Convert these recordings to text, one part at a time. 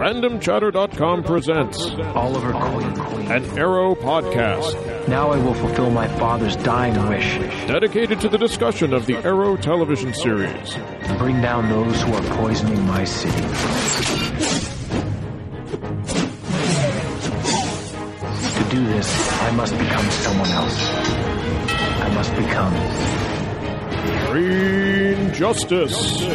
RandomChatter.com presents Oliver Queen, an Arrow podcast. Now I will fulfill my father's dying wish. Dedicated to the discussion of the Arrow television series. And bring down those who are poisoning my city. To do this, I must become someone else. I must become Green Justice.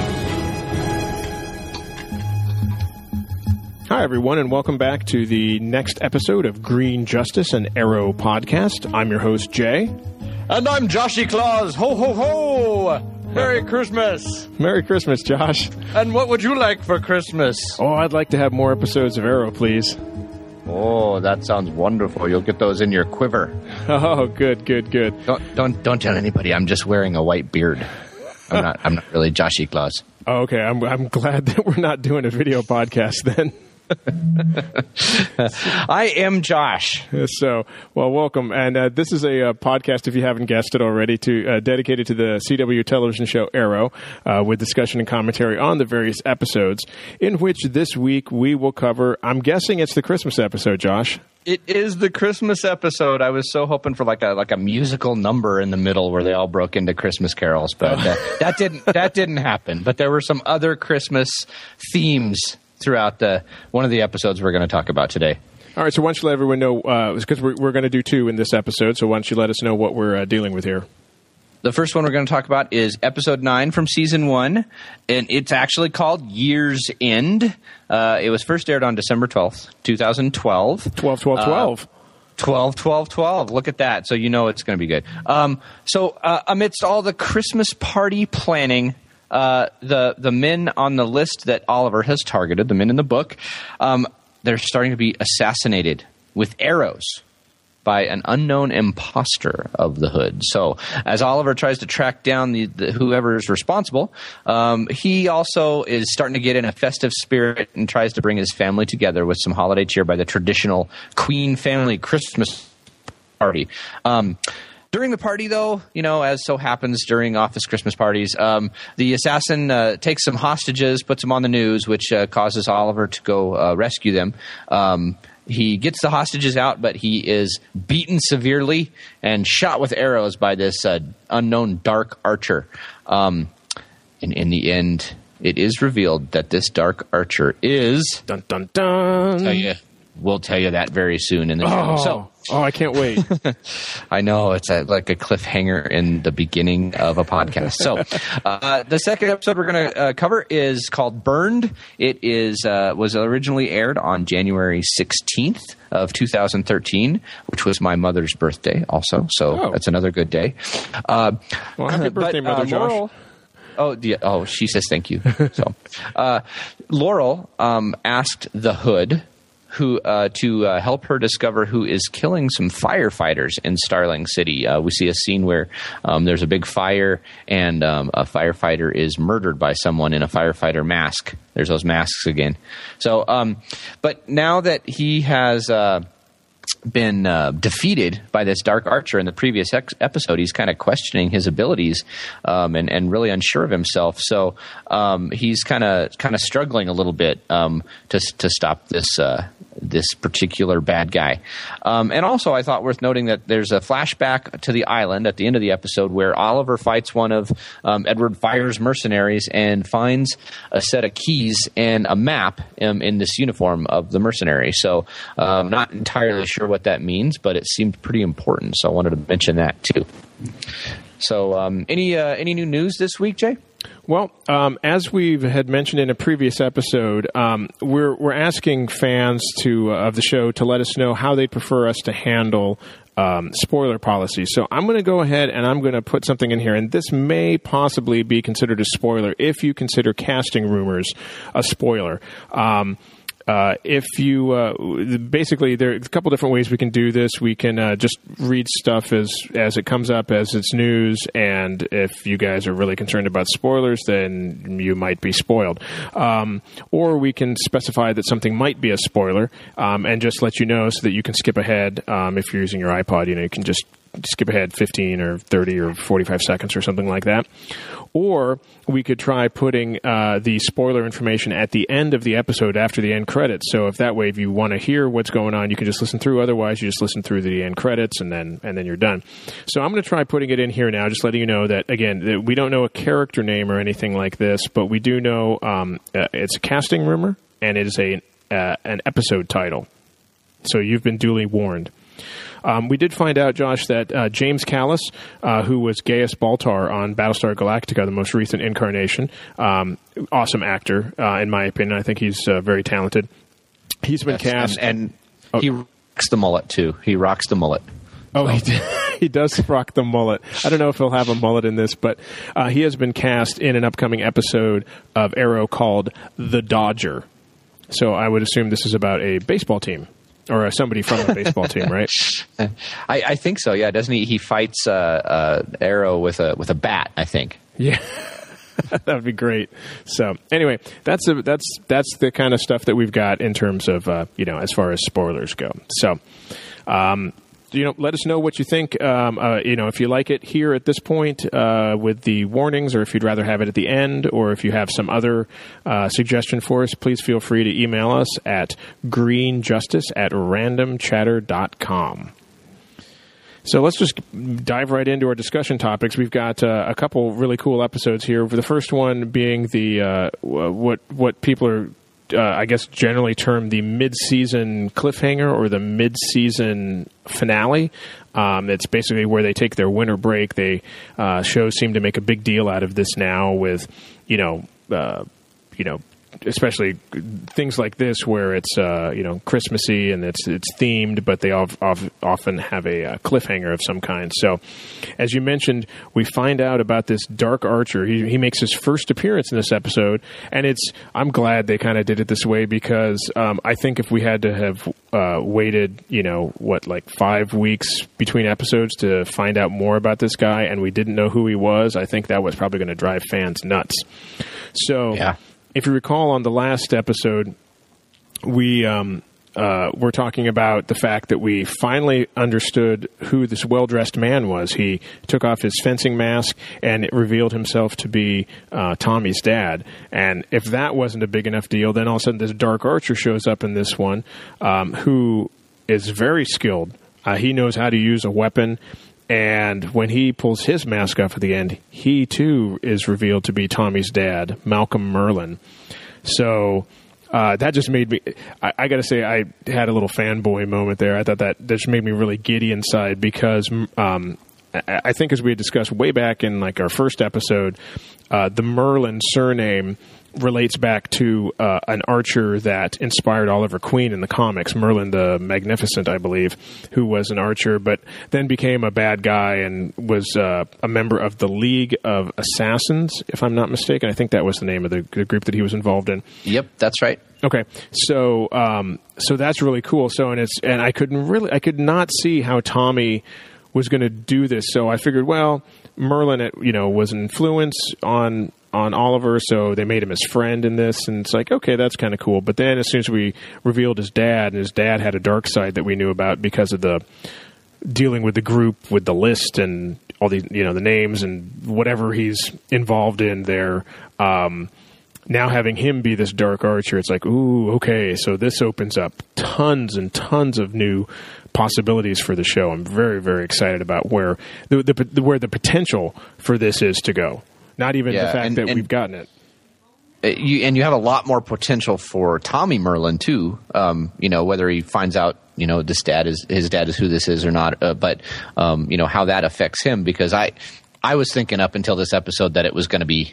Hi, everyone, and welcome back to the next episode of Green Justice, an Arrow podcast. I'm your host, Jay. And I'm Joshy Claus. Ho, ho, ho! Merry Christmas! Merry Christmas, Josh. And what would you like for Christmas? Oh, I'd like to have more episodes of Arrow, please. Oh, that sounds wonderful. You'll get those in your quiver. Oh, good. Don't tell anybody. I'm just wearing a white beard. I'm not really Joshy Claus. Oh, okay. I'm glad that we're not doing a video podcast then. I am Josh. So, well, welcome. And this is a podcast, if you haven't guessed it already, dedicated to the CW television show Arrow, with discussion and commentary on the various episodes, in which this week we will cover, I'm guessing it's the Christmas episode, Josh. It is the Christmas episode. I was so hoping for like a musical number in the middle where they all broke into Christmas carols, but that didn't happen. But there were some other Christmas themes throughout one of the episodes we're going to talk about today. All right, so why don't you let everyone know, because we're going to do two in this episode, so why don't you let us know what we're dealing with here? The first one we're going to talk about is episode 9 from season 1, and it's actually called Year's End. It was first aired on December 12th, 2012. 12. 12. Look at that. So you know it's going to be good. So amidst all the Christmas party planning, the men on the list that Oliver has targeted, the men in the book, they're starting to be assassinated with arrows by an unknown imposter of the Hood. So as Oliver tries to track down the whoever is responsible, he also is starting to get in a festive spirit and tries to bring his family together with some holiday cheer by the traditional Queen family Christmas party. During the party, though, you know, as so happens during office Christmas parties, the assassin takes some hostages, puts them on the news, which causes Oliver to go rescue them. He gets the hostages out, but he is beaten severely and shot with arrows by this unknown dark archer. And in the end, it is revealed that this dark archer is... Dun, dun, dun. We'll tell you that very soon in the show. Oh, I can't wait. I know. It's like a cliffhanger in the beginning of a podcast. So the second episode we're going to cover is called Burned. It was originally aired on January 16th of 2013, which was my mother's birthday also. So that's another good day. Well, happy birthday, Mother Josh. Oh, she says thank you. So Laurel asked the Hood to help her discover who is killing some firefighters in Starling City. We see a scene where there's a big fire and a firefighter is murdered by someone in a firefighter mask. There's those masks again. So, but now that he has been defeated by this dark archer in the previous episode, he's kind of questioning his abilities and really unsure of himself. So he's kind of struggling a little bit to stop this particular bad guy. And also, I thought worth noting that there's a flashback to the island at the end of the episode where Oliver fights one of Edward Fire's mercenaries and finds a set of keys and a map in this uniform of the mercenary. So I'm not entirely sure what that means, but it seemed pretty important. So I wanted to mention that too. So any new news this week, Jay? Well, as we had mentioned in a previous episode, we're asking fans of the show to let us know how they'd prefer us to handle spoiler policy. So I'm going to go ahead and I'm going to put something in here, and this may possibly be considered a spoiler if you consider casting rumors a spoiler. If you basically, there are a couple different ways we can do this. We can just read stuff as it comes up as it's news, and if you guys are really concerned about spoilers, then you might be spoiled. Or we can specify that something might be a spoiler and just let you know so that you can skip ahead. If you're using your iPod, you can just skip ahead 15 or 30 or 45 seconds or something like that. Or we could try putting the spoiler information at the end of the episode after the end credits. So if that way, if you want to hear what's going on, you can just listen through. Otherwise, you just listen through the end credits and then you're done. So I'm going to try putting it in here now, just letting you know that, again, that we don't know a character name or anything like this, but we do know it's a casting rumor and it is an episode title. So you've been duly warned. We did find out, Josh, that James Callis, who was Gaius Baltar on Battlestar Galactica, the most recent incarnation, awesome actor, in my opinion. I think he's very talented. He's been cast. And he rocks the mullet, too. He rocks the mullet. Oh, he does rock the mullet. I don't know if he'll have a mullet in this, but he has been cast in an upcoming episode of Arrow called The Dodger. So I would assume this is about a baseball team. Or somebody from a baseball team, right? I think so. Yeah, doesn't he? He fights Arrow with a bat. I think. Yeah, that would be great. So anyway, that's the kind of stuff that we've got in terms of as far as spoilers go. So. Let us know what you think. If you like it here at this point with the warnings, or if you'd rather have it at the end, or if you have some other suggestion for us, please feel free to email us at greenjustice@randomchatter.com. So let's just dive right into our discussion topics. We've got a couple really cool episodes here. The first one being the what people are I guess generally termed the mid-season cliffhanger or the mid-season finale. It's basically where they take their winter break. They shows seem to make a big deal out of this now with, especially things like this where it's Christmassy and it's themed, but they often have a cliffhanger of some kind. So, as you mentioned, we find out about this Dark Archer. He makes his first appearance in this episode, and I'm glad they kind of did it this way because I think if we had to have waited 5 weeks between episodes to find out more about this guy, and we didn't know who he was, I think that was probably going to drive fans nuts. So. Yeah. If you recall on the last episode, we were talking about the fact that we finally understood who this well-dressed man was. He took off his fencing mask, and it revealed himself to be Tommy's dad. And if that wasn't a big enough deal, then all of a sudden this Dark Archer shows up in this one, who is very skilled. He knows how to use a weapon. And when he pulls his mask off at the end, he, too, is revealed to be Tommy's dad, Malcolm Merlyn. So that just made me... I got to say, I had a little fanboy moment there. I thought that just made me really giddy inside because I think as we had discussed way back in our first episode, the Merlyn surname relates back to an archer that inspired Oliver Queen in the comics, Merlin the Magnificent, I believe, who was an archer, but then became a bad guy and was a member of the League of Assassins, if I'm not mistaken. I think that was the name of the group that he was involved in. Yep, that's right. Okay, so that's really cool. So and I could not see how Tommy was going to do this. So I figured, well, Merlin, was an influence on Oliver, so they made him his friend in this, and it's like, okay, that's kind of cool. But then as soon as we revealed his dad, and his dad had a dark side that we knew about because of the dealing with the group, with the list and all the the names and whatever he's involved in there, now having him be this Dark Archer, it's like, ooh, okay, so this opens up tons and tons of new possibilities for the show. I'm very, very excited about where the potential for this is to go. Not even the fact that we've gotten it. You have a lot more potential for Tommy Merlyn too. Whether he finds out his dad is who this is or not, but how that affects him. Because I was thinking up until this episode that it was going to be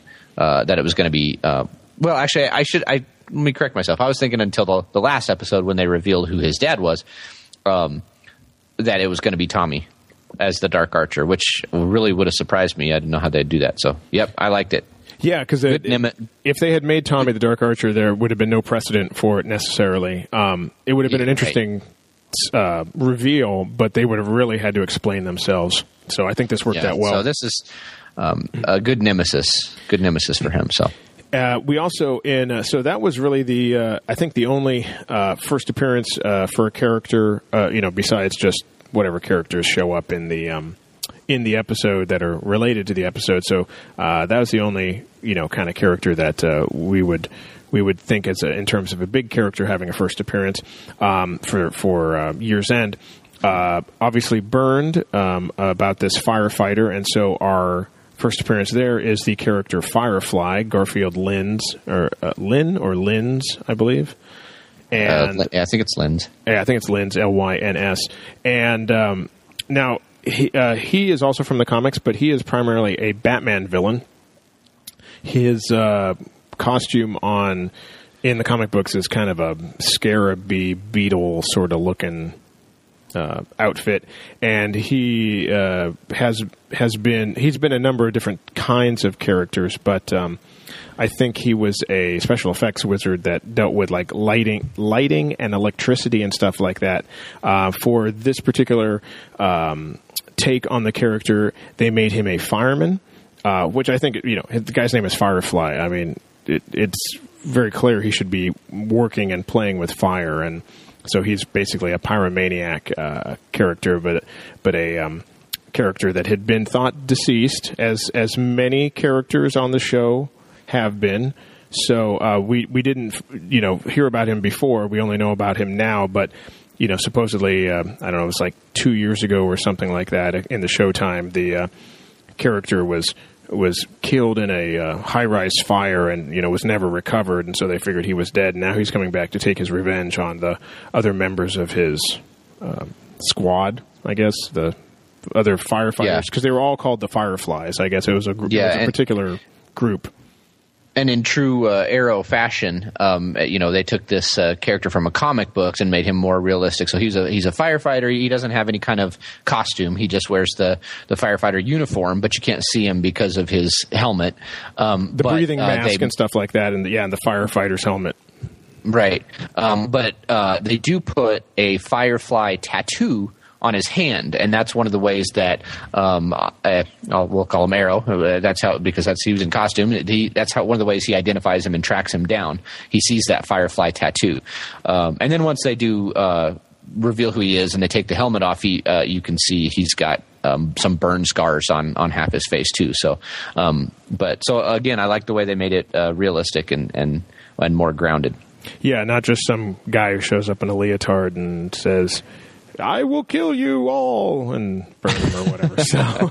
well, actually, let me correct myself. I was thinking until the last episode when they revealed who his dad was, that it was going to be Tommy as the Dark Archer, which really would have surprised me. I didn't know how they'd do that. So, yep, I liked it. Yeah, because if they had made Tommy the Dark Archer, there would have been no precedent for it necessarily. It would have been an interesting reveal, but they would have really had to explain themselves. So I think this worked out well. So this is a good nemesis for him. So. We also so that was really the I think the only first appearance for a character besides just whatever characters show up in the episode that are related to the episode. So that was the only kind of character that we would think in terms of a big character having a first appearance for Year's End. Obviously burned about this firefighter, and so our first appearance there is the character Firefly, Garfield Lynns, or Lynns, I believe. And I think it's Lynns. Yeah, I think it's Lynns, Lyns. And now he is also from the comics, but he is primarily a Batman villain. His costume in the comic books is kind of a scaraby beetle sort of looking outfit, and he he's been a number of different kinds of characters, but I think he was a special effects wizard that dealt with like lighting and electricity and stuff like that. For this particular take on the character, they made him a fireman, which I think the guy's name is Firefly. I mean, it's very clear he should be working and playing with fire, and so he's basically a pyromaniac character, but a character that had been thought deceased, as many characters on the show have been. So we didn't hear about him before. We only know about him now, but supposedly I don't know, it was like 2 years ago or something like that in the Showtime. The character was killed in a high-rise fire and, was never recovered, and so they figured he was dead. And now he's coming back to take his revenge on the other members of his squad, I guess, the other firefighters, because they were all called the Fireflies. I guess it was a particular group. And in true Arrow fashion, they took this character from a comic books and made him more realistic. So he's a firefighter. He doesn't have any kind of costume. He just wears the firefighter uniform, but you can't see him because of his helmet. The breathing mask and stuff like that, and the firefighter's helmet. Right. But they do put a Firefly tattoo on his hand, and that's one of the ways that we'll call him Arrow. That's how, because he was in costume. That's how one of the ways he identifies him and tracks him down. He sees that Firefly tattoo, and then once they do reveal who he is and they take the helmet off, you can see he's got some burn scars on half his face too. So, so again, I like the way they made it realistic and more grounded. Yeah, not just some guy who shows up in a leotard and says, "I will kill you all," and burn them or whatever. So,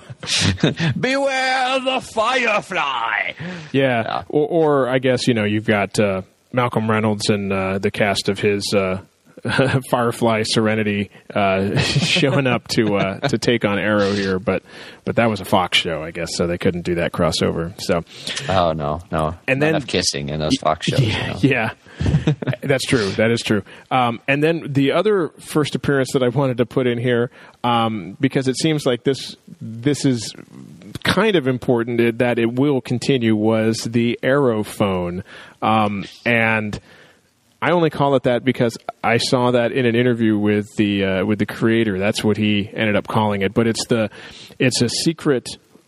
beware the Firefly. Yeah. Or I guess you've got Malcolm Reynolds and the cast of his Firefly Serenity showing up to take on Arrow here, but that was a Fox show, I guess, so they couldn't do that crossover. So, oh no, and then enough kissing in those Fox shows. Yeah. That's true. That is true. And then the other first appearance that I wanted to put in here, because it seems like this is kind of important that it will continue, was the Arrow phone. And I only call it that because I saw that in an interview with the creator. That's what he ended up calling it. But it's a secret,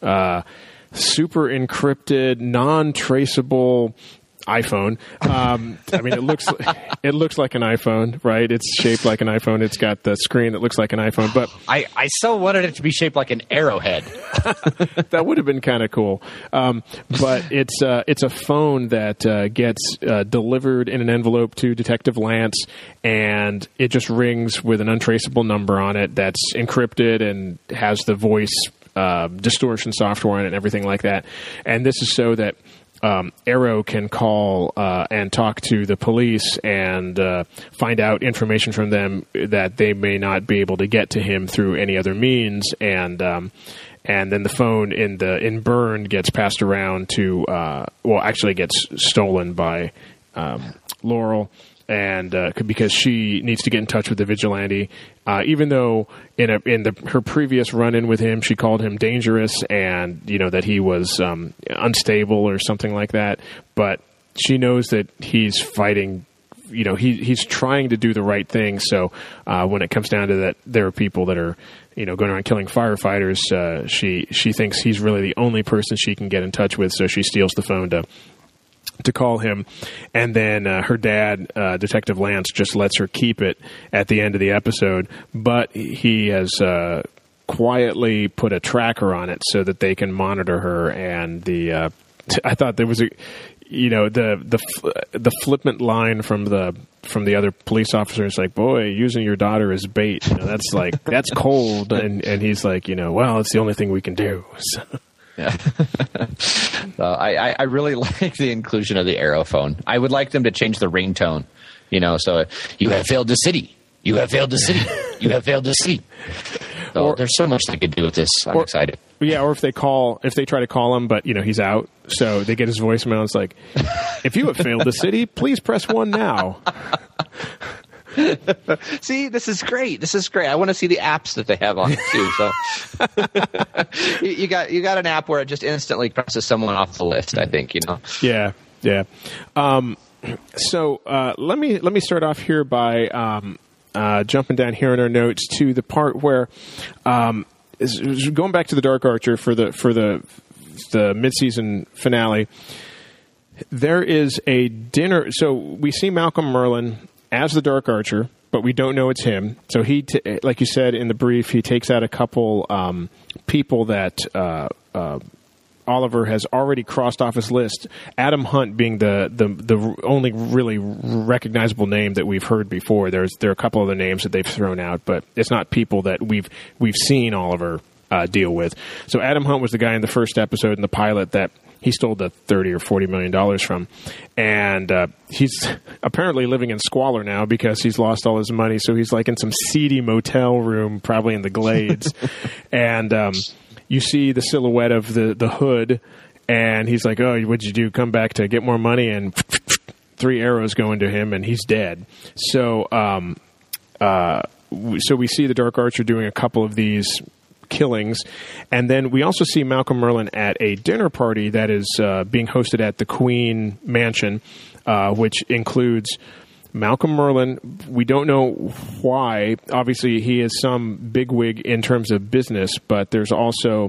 super encrypted, non-traceable iPhone. I mean, it looks like an iPhone, right? It's shaped like an iPhone. It's got the screen that looks like an iPhone. But I so wanted it to be shaped like an arrowhead. That would have been kind of cool. But it's a phone that gets delivered in an envelope to Detective Lance, and it just rings with an untraceable number on it that's encrypted and has the voice distortion software in it and everything like that. And this is so that Arrow can call and talk to the police and find out information from them that they may not be able to get to him through any other means, and then the phone in Burn gets passed around to actually gets stolen by Laurel. And because she needs to get in touch with the vigilante, even though her previous run-in with him, she called him dangerous and that he was unstable or something like that. But she knows that he's fighting. He's trying to do the right thing. So when it comes down to that, there are people that are going around killing firefighters. She thinks he's really the only person she can get in touch with. So she steals the phone to to call him, and then her dad, Detective Lance, just lets her keep it at the end of the episode, but he has quietly put a tracker on it so that they can monitor her. And I thought there was the flippant line from the other police officer is like, "Boy, using your daughter as bait, that's like that's cold," and he's like, well, it's the only thing we can do. So. Yeah. I really like the inclusion of the Arrow phone. I would like them to change the ringtone, so you have failed the city. You have failed the city. You have failed the city. So there's so much they could do with this. I'm excited. Yeah, or if they try to call him, but he's out, so they get his voicemail. It's like, if you have failed the city, please press 1 now. See, this is great. I want to see the apps that they have on it too. So you got an app where it just instantly crosses someone off the list, I think, Yeah. So let me start off here by jumping down here in our notes to the part where is going back to the Dark Archer for the mid-season finale. There is a dinner. So we see Malcolm Merlyn as the Dark Archer, but we don't know it's him. So he, like you said in the brief, he takes out a couple people that Oliver has already crossed off his list. Adam Hunt being the only really recognizable name that we've heard before. There are a couple other names that they've thrown out, but it's not people that we've seen Oliver deal with. So Adam Hunt was the guy in the first episode in the pilot that he stole the $30 or $40 million from, and he's apparently living in squalor now because he's lost all his money. So he's like in some seedy motel room, probably in the Glades, and you see the silhouette of the hood, and he's like, "Oh, what'd you do? Come back to get more money?" And 3 arrows go into him, and he's dead. So, so we see the Dark Archer doing a couple of these killings, and then we also see Malcolm Merlyn at a dinner party that is being hosted at the Queen Mansion, which includes Malcolm Merlyn. We don't know why. Obviously, he is some bigwig in terms of business, but there's also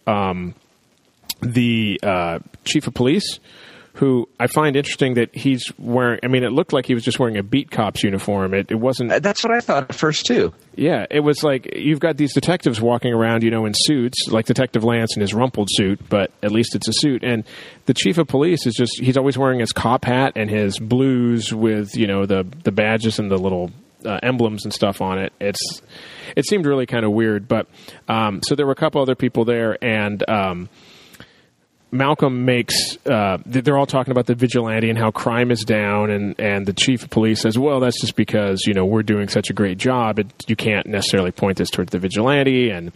the chief of police, who I find interesting that he's wearing. I mean, it looked like he was just wearing a beat cop's uniform. It wasn't. That's what I thought at first too. Yeah, it was like you've got these detectives walking around, in suits, like Detective Lance in his rumpled suit, but at least it's a suit. And the chief of police is he's always wearing his cop hat and his blues with, the badges and the little emblems and stuff on it. It seemed really kind of weird, but so there were a couple other people there, and Malcolm makes they're all talking about the vigilante and how crime is down, and the chief of police says, well, that's just because we're doing such a great job, you can't necessarily point this towards the vigilante. And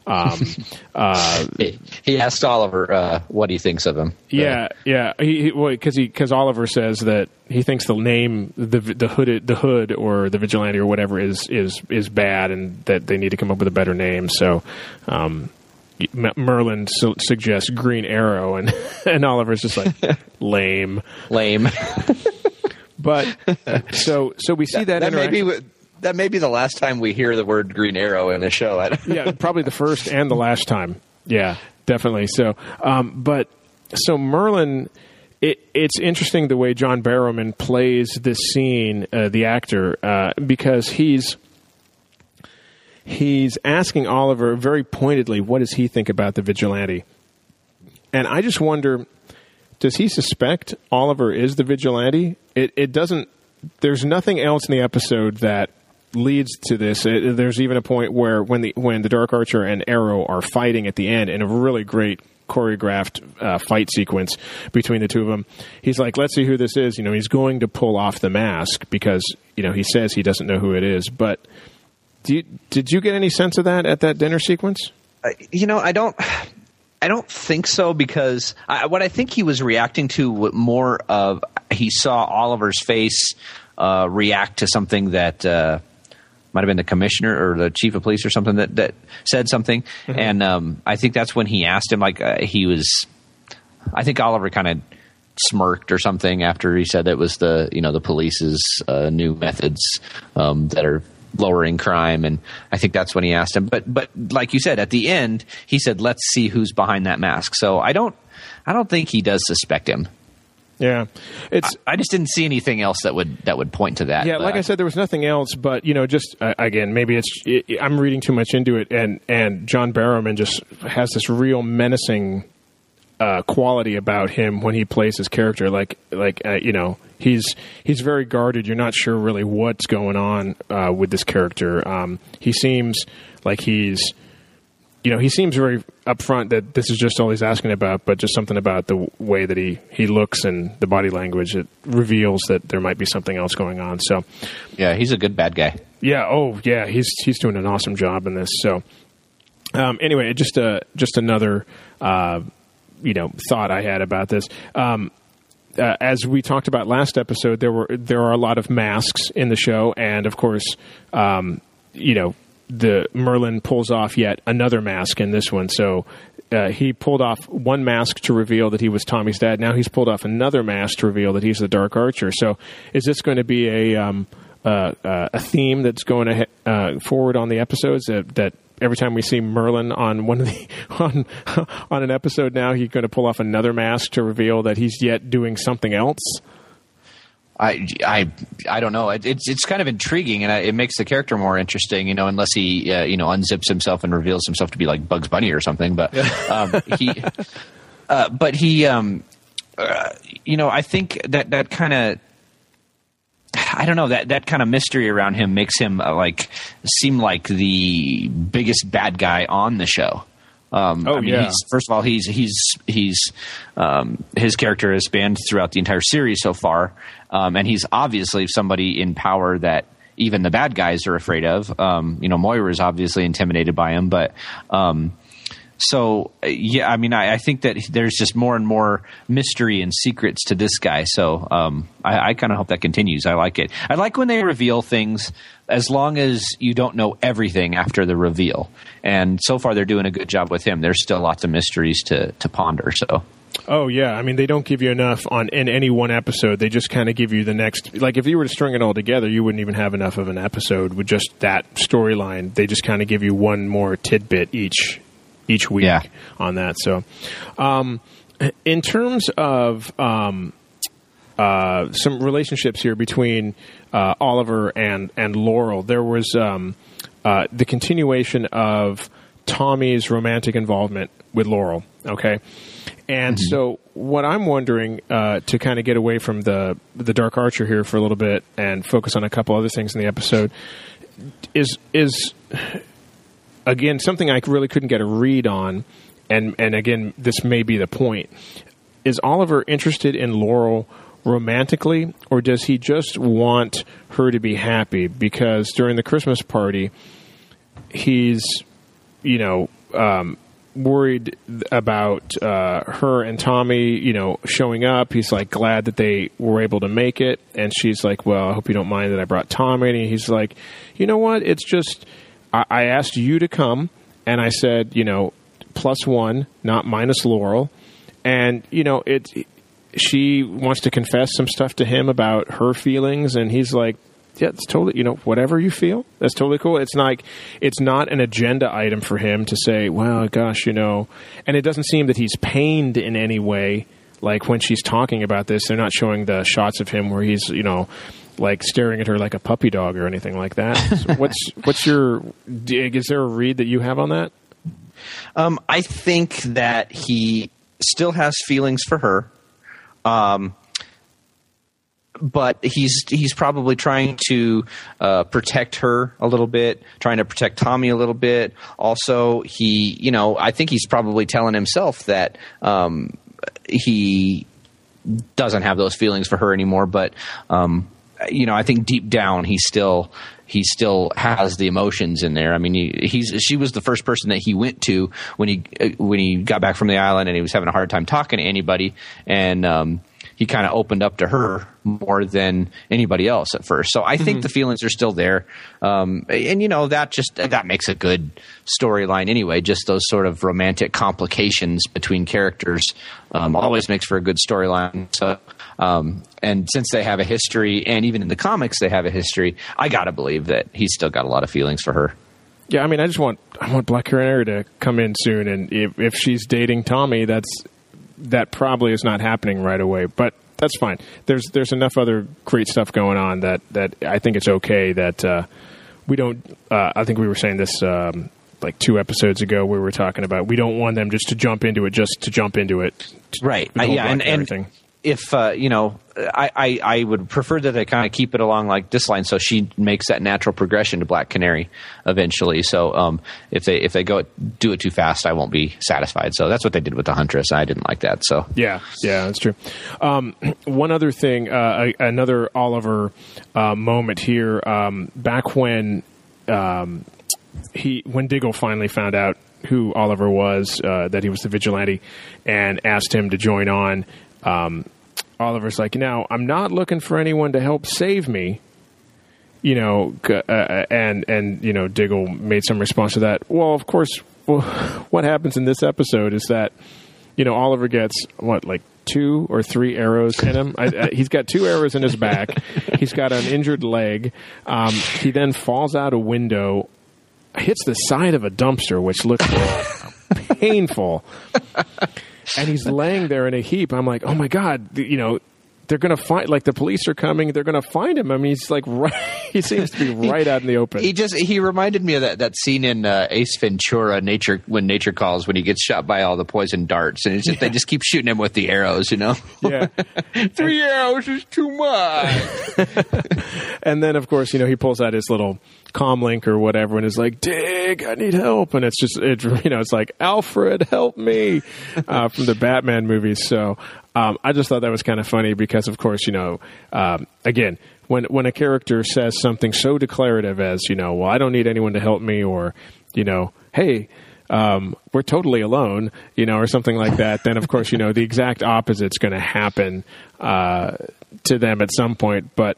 he asked Oliver what he thinks of him. Because Oliver says that he thinks the name the hood or the vigilante or whatever is bad, and that they need to come up with a better name. So Merlyn suggests Green Arrow, and Oliver's just like lame. But so we see that interaction. That may be the last time we hear the word Green Arrow in the show. Yeah, probably the first and the last time. Yeah, definitely. So, but Merlyn. It's interesting the way John Barrowman plays this scene, the actor, because he's asking Oliver very pointedly, what does he think about the vigilante? And I just wonder, does he suspect Oliver is the vigilante? It doesn't. There's nothing else in the episode that leads to this. There's even a point where when the Dark Archer and Arrow are fighting at the end in a really great choreographed fight sequence between the two of them, he's like, let's see who this is. He's going to pull off the mask because he says he doesn't know who it is. But did you get any sense of that at that dinner sequence? I don't think so, because what I think he was reacting to more of, he saw Oliver's face react to something that might have been the commissioner or the chief of police or something that said something. Mm-hmm. And I think that's when he asked him, I think Oliver kind of smirked or something after he said that was the police's new methods that are lowering crime, and I think that's when he asked him. But like you said, at the end, he said, "Let's see who's behind that mask." So I don't think he does suspect him. Yeah, I just didn't see anything else that would point to that. Yeah, like I said, there was nothing else. But just again, maybe I'm reading too much into it, and John Barrowman just has this real menacing quality about him when he plays his character. He's very guarded. You're not sure really what's going on with this character. He seems like he seems very upfront that this is just all he's asking about, but just something about the way that he looks and the body language, it reveals that there might be something else going on. So, yeah, he's a good bad guy. Yeah. Oh, yeah. He's doing an awesome job in this. So, anyway, just another thought I had about this. As we talked about last episode, there are a lot of masks in the show, and of course, the Merlin pulls off yet another mask in this one. So he pulled off one mask to reveal that he was Tommy's dad. Now he's pulled off another mask to reveal that he's the Dark Archer. So is this going to be a theme that's going forward on the episodes that every time we see Merlin on one of the on an episode now, he's going to pull off another mask to reveal that he's yet doing something else? I don't know. It's kind of intriguing, and it makes the character more interesting. Unless he unzips himself and reveals himself to be like Bugs Bunny or something. But I think that kind of. I don't know, that kind of mystery around him makes him seem like the biggest bad guy on the show. First of all, he's his character has spanned throughout the entire series so far, and he's obviously somebody in power that even the bad guys are afraid of. Moira is obviously intimidated by him, but. I think that there's just more and more mystery and secrets to this guy. So I kind of hope that continues. I like it. I like when they reveal things as long as you don't know everything after the reveal. And so far they're doing a good job with him. There's still lots of mysteries to ponder. So. Oh, yeah. I mean, they don't give you enough in any one episode. They just kind of give you the next... Like, if you were to string it all together, you wouldn't even have enough of an episode with just that storyline. They just kind of give you one more tidbit each week on that. So, in terms of some relationships here between Oliver and Laurel, there was the continuation of Tommy's romantic involvement with Laurel. Okay. And so what I'm wondering, to kind of get away from the Dark Archer here for a little bit and focus on a couple other things in the episode, is again, something I really couldn't get a read on, and again, this may be the point. Is Oliver interested in Laurel romantically, or does he just want her to be happy? Because during the Christmas party, he's, worried about her and Tommy, showing up. He's like glad that they were able to make it, and she's like, well, I hope you don't mind that I brought Tommy. And he's like, you know what? It's just... I asked you to come, and I said, +1, not minus Laurel. And, she wants to confess some stuff to him about her feelings, and he's like, yeah, it's totally, whatever you feel, that's totally cool. It's not an agenda item for him to say, well, gosh, and it doesn't seem that he's pained in any way. Like when she's talking about this, they're not showing the shots of him where he's, like staring at her like a puppy dog or anything like that. So what's your? Is there a read that you have on that? I think that he still has feelings for her, but he's probably trying to protect her a little bit, trying to protect Tommy a little bit. Also, I think he's probably telling himself that he doesn't have those feelings for her anymore, but. I think deep down he still has the emotions in there. I mean, she was the first person that he went to when he got back from the island, and he was having a hard time talking to anybody, and he kind of opened up to her more than anybody else at first. So I think the feelings are still there, and that makes a good storyline anyway. Just those sort of romantic complications between characters always makes for a good storyline. So. And since they have a history, and even in the comics they have a history, I gotta believe that he's still got a lot of feelings for her. Yeah, I mean, I want Black Canary to come in soon, and if she's dating Tommy, that probably is not happening right away. But that's fine. There's enough other great stuff going on that I think it's okay that we don't. I think we were saying this like 2 episodes ago. We were talking about we don't want them just to jump into it. Right. And if I would prefer that they kind of keep it along like this line, so she makes that natural progression to Black Canary eventually. So if they do it too fast, I won't be satisfied. So that's what they did with the Huntress. I didn't like that. So yeah, that's true. One other thing, another Oliver moment here. Back when Diggle finally found out who Oliver was, that he was the vigilante, and asked him to join on. Oliver's like, now, I'm not looking for anyone to help save me, and Diggle made some response to that. Well, of course, what happens in this episode is that, Oliver gets, 2 or 3 arrows in him? He's got 2 arrows in his back. He's got an injured leg. He then falls out a window, hits the side of a dumpster, which looks painful. And he's laying there in a heap. I'm like, oh my God, they're going to find, like, the police are coming. They're going to find him. I mean, he's like, he seems to be right out in the open. He reminded me of that scene in Ace Ventura, When Nature Calls, when he gets shot by all the poison darts, and they just keep shooting him with the arrows, Yeah. 3 arrows is too much. And then, of course, he pulls out his little comlink or whatever and is like, Dig, I need help. And it's like, Alfred, help me, from the Batman movies. So I just thought that was kind of funny because, of course, again, when a character says something so declarative as, well, I don't need anyone to help me, or, hey, we're totally alone, or something like that, then, of course, the exact opposite's going to happen to them at some point. But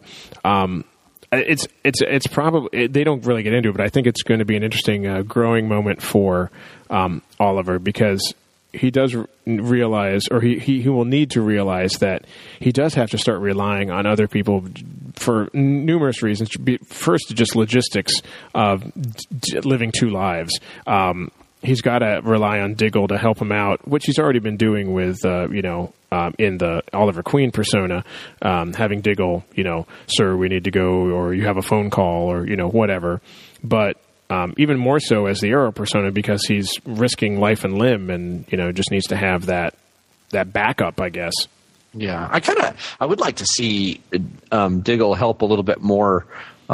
it's probably, they don't really get into it, but I think it's going to be an interesting growing moment for Oliver, because he does realize, or he will need to realize, that he does have to start relying on other people for numerous reasons. First, just logistics of living 2 lives. He's got to rely on Diggle to help him out, which he's already been doing with, in the Oliver Queen persona, having Diggle, sir, we need to go, or you have a phone call, or, whatever. But even more so as the Arrow persona, because he's risking life and limb, and just needs to have that backup, I guess. Yeah, I would like to see Diggle help a little bit more,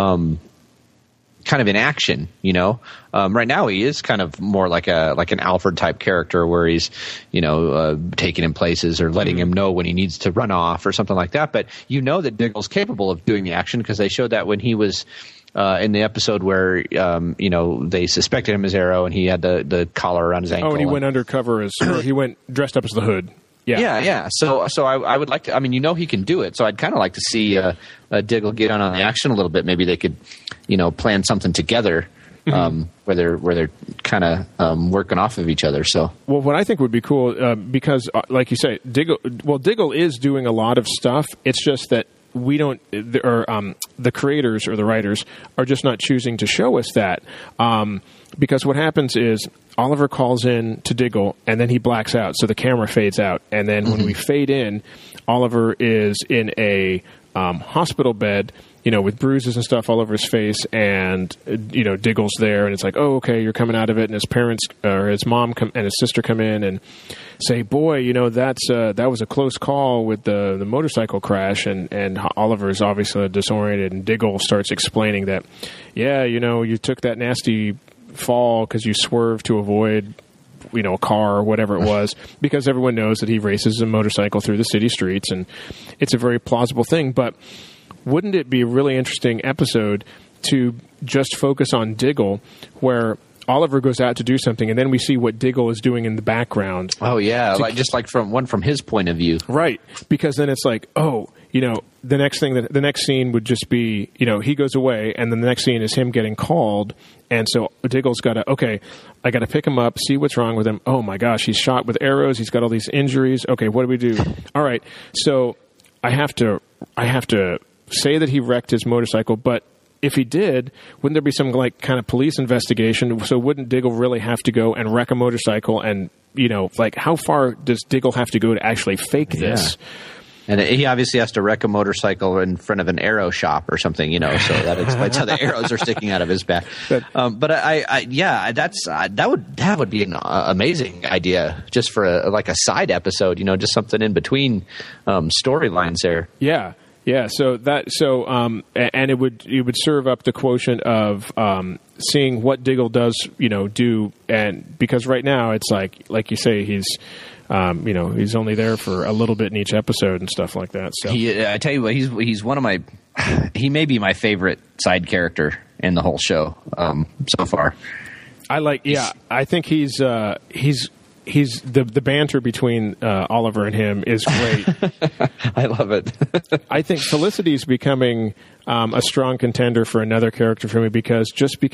kind of in action. Right now he is kind of more like an Alfred type character, where he's taking him places or letting him know when he needs to run off or something like that. But that Diggle's capable of doing the action, because they showed that when he was in the episode where they suspected him as Arrow, and he had the collar around his ankle. Oh, and he went undercover or he went dressed up as the Hood. Yeah. So I would like to. I mean, he can do it. So I'd kind of like to see Diggle get on the action a little bit. Maybe they could, plan something together, where they're kind of working off of each other. So, well, what I think would be cool, because like you say, Diggle is doing a lot of stuff. It's just that we don't, or the creators or the writers are just not choosing to show us that, because what happens is Oliver calls in to Diggle, and then he blacks out, so the camera fades out, and then when we fade in, Oliver is in a hospital bed, with bruises and stuff all over his face, and Diggle's there, and it's like, oh, okay, you're coming out of it, and his parents or his mom and his sister come in and say, boy, that was a close call with the motorcycle crash, and Oliver's obviously disoriented, and Diggle starts explaining that, yeah, you took that nasty fall because you swerved to avoid a car or whatever it was, because everyone knows that he races a motorcycle through the city streets, and it's a very plausible thing. But wouldn't it be a really interesting episode to just focus on Diggle, where Oliver goes out to do something, and then we see what Diggle is doing in the background? Oh yeah, from his point of view, right? Because then it's like, oh, the next scene would just be, he goes away, and then the next scene is him getting called, and so Diggle's got to, okay, I got to pick him up, see what's wrong with him. Oh my gosh, he's shot with arrows. He's got all these injuries. Okay, what do we do? All right, so I have to say that he wrecked his motorcycle, but if he did, wouldn't there be some kind of police investigation? So wouldn't Diggle really have to go and wreck a motorcycle? And how far does Diggle have to go to actually fake this? And he obviously has to wreck a motorcycle in front of an arrow shop or something, so that explains how the arrows are sticking out of his back. But that would be an amazing idea just for a side episode, just something in between storylines there. Yeah. Yeah, and it would serve up the quotient of seeing what Diggle does, do, and because right now it's like you say, he's he's only there for a little bit in each episode and stuff like that. So I tell you what, he's one of he may be my favorite side character in the whole show so far. I think he's the banter between Oliver and him is great. I love it. I think Felicity's becoming a strong contender for another character for me because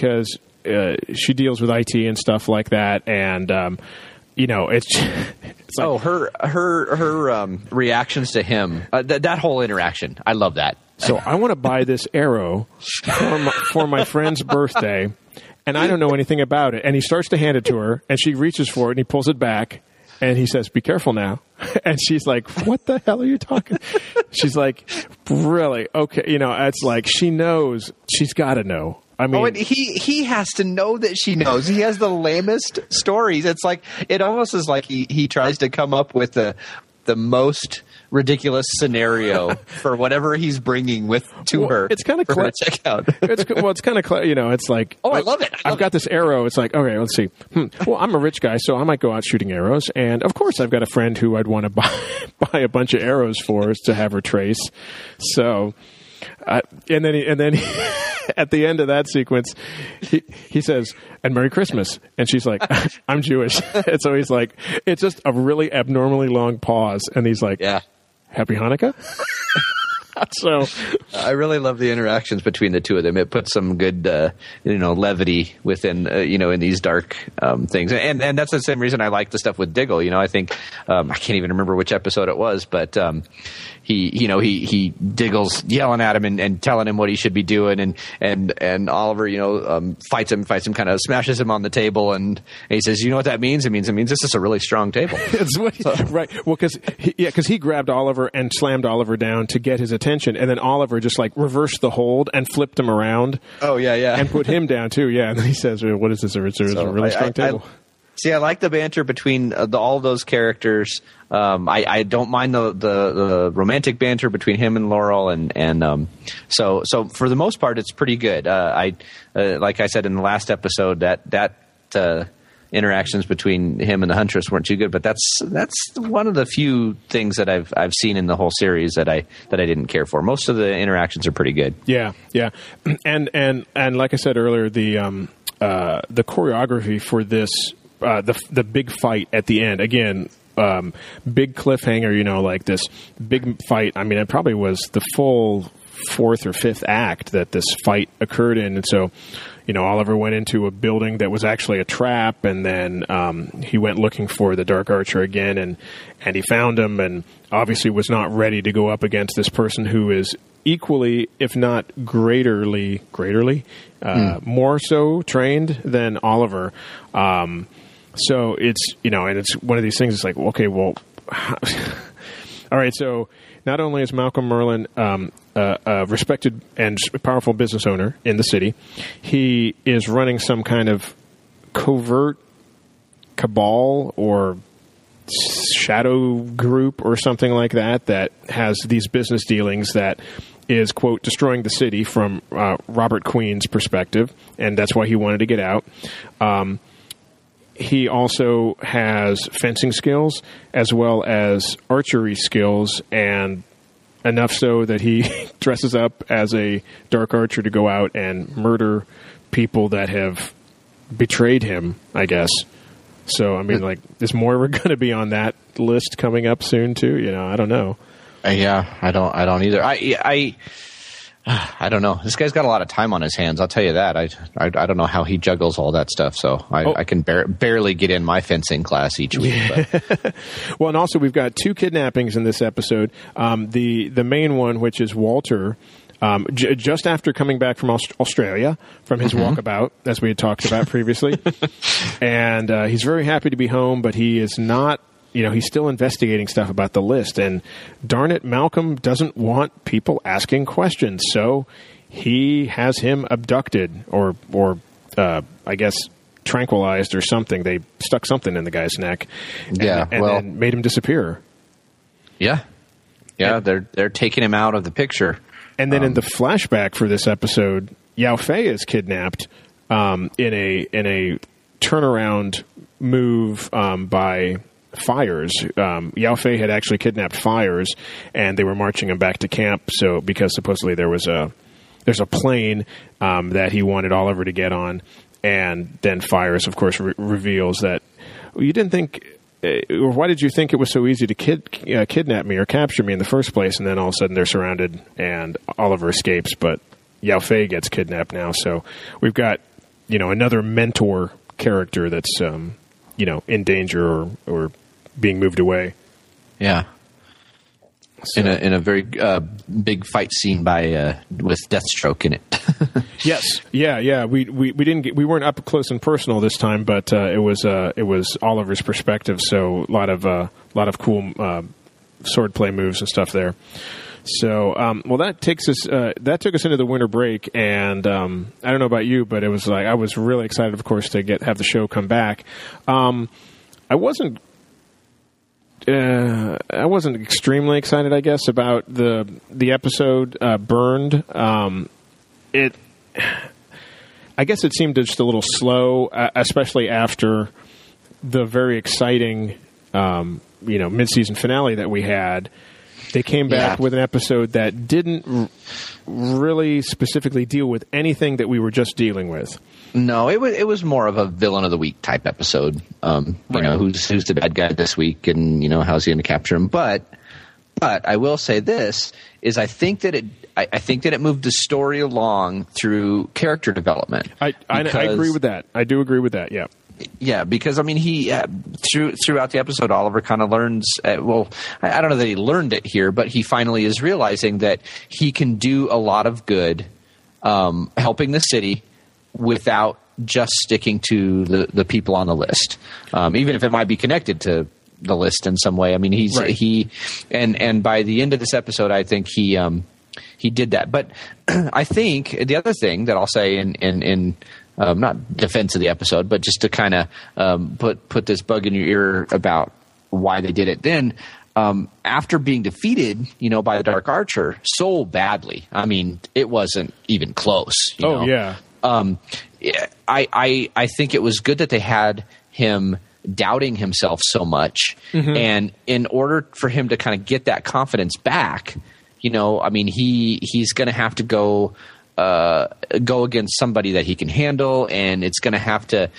she deals with IT and stuff like that, and it's like, her reactions to him, that whole interaction. I love that. So I want to buy this arrow for my friend's birthday. And I don't know anything about it. And he starts to hand it to her, and she reaches for it, and he pulls it back, and he says, "Be careful now." And she's like, "What the hell are you talking?" She's like, "Really? Okay." It's like she knows. She's got to know. I mean, and he has to know that she knows. He has the lamest stories. It's like it almost is like he tries to come up with the most ridiculous scenario for whatever he's bringing to her. It's kind of clever. Check out. It's kind of clever. It's like, I love it. I've got this arrow. It's like, okay, let's see. Well, I'm a rich guy, so I might go out shooting arrows, and of course, I've got a friend who I'd want to buy a bunch of arrows for to have her trace. So, and then he, at the end of that sequence, he says, "And Merry Christmas," and she's like, "I'm Jewish," and so he's like, it's just a really abnormally long pause, and he's like, "Yeah. Happy Hanukkah." So I really love the interactions between the two of them. It puts some good, levity within, in these dark things. And that's the same reason I like the stuff with Diggle. I think I can't even remember which episode it was, but he Diggle's yelling at him and telling him what he should be doing, and Oliver, fights him, kind of smashes him on the table, and he says, "You know what that means? It means this is a really strong table." Right. Well, because he grabbed Oliver and slammed Oliver down to get his attention, and then Oliver just reversed the hold and flipped him around. Oh yeah, and put him down too. Yeah, and then he says, "What is this? It's a really strong table." I like the banter between all those characters. I don't mind the romantic banter between him and Laurel, and so for the most part, it's pretty good. Like I said in the last episode, that interactions between him and the Huntress weren't too good, but that's one of the few things that I've seen in the whole series that I didn't care for. Most of the interactions are pretty good. Yeah, and like I said earlier, the choreography for this. The big fight at the end, again, big cliffhanger, this big fight. I mean, it probably was the full fourth or fifth act that this fight occurred in. And so, Oliver went into a building that was actually a trap, and then he went looking for the Dark Archer again, and he found him, and obviously was not ready to go up against this person who is equally, if not greaterly, more so trained than Oliver. So it's, and it's one of these things. It's like, okay, well, all right. So not only is Malcolm Merlyn a respected and powerful business owner in the city, he is running some kind of covert cabal or shadow group or something like that has these business dealings that is, quote, destroying the city from Robert Queen's perspective, and that's why he wanted to get out. He also has fencing skills as well as archery skills, and enough so that he dresses up as a Dark Archer to go out and murder people that have betrayed him, I guess. So, I mean, is Moira going to be on that list coming up soon too? I don't know. Yeah, I don't either. I don't know. This guy's got a lot of time on his hands. I'll tell you that. I don't know how he juggles all that stuff. So I can barely get in my fencing class each week. But. Well, and also we've got 2 kidnappings in this episode. The main one, which is Walter, just after coming back from Australia from his walkabout, as we had talked about previously, and he's very happy to be home, but he is not. he's still investigating stuff about the list. And darn it, Malcolm doesn't want people asking questions, so he has him abducted or I guess tranquilized or something. They stuck something in the guy's neck, and then made him disappear. Yeah, they're taking him out of the picture. And then in the flashback for this episode, Yao Fei is kidnapped in a turnaround move by Fires. Yao Fei had actually kidnapped Fires, and they were marching him back to camp. So because supposedly there's a plane that he wanted Oliver to get on, and then Fires, of course, reveals that you didn't think. Or why did you think it was so easy to kidnap me or capture me in the first place? And then all of a sudden they're surrounded and Oliver escapes, but Yao Fei gets kidnapped now. So we've got, another mentor character that's, in danger or being moved away. Yeah. So. In a very big fight scene with Deathstroke in it. Yes, yeah. We weren't up close and personal this time, but it was Oliver's perspective. So a lot of cool swordplay moves and stuff there. So that took us into the winter break, and I don't know about you, but it was like I was really excited, of course, to have the show come back. I wasn't extremely excited, I guess, about the episode Burned. I guess it seemed just a little slow, especially after the very exciting, mid-season finale that we had. They came back with an episode that didn't really specifically deal with anything that we were just dealing with. No, it was more of a villain of the week type episode. Who's the bad guy this week, and how's he going to capture him? But I will say this is I think that it moved the story along through character development. I agree with that. I do agree with that. Yeah. Yeah, because he throughout the episode, Oliver kind of learns. I don't know that he learned it here, but he finally is realizing that he can do a lot of good, helping the city without just sticking to the people on the list, even if it might be connected to the list in some way. I mean, and by the end of this episode, I think he did that. But I think the other thing that I'll say in not defense of the episode, but just to kind of put this bug in your ear about why they did it. Then after being defeated, by the Dark Archer so badly, I mean, it wasn't even close. Yeah. I think it was good that they had him doubting himself so much, and in order for him to kind of get that confidence back, he's going to have to go against somebody that he can handle, and it's going to have to,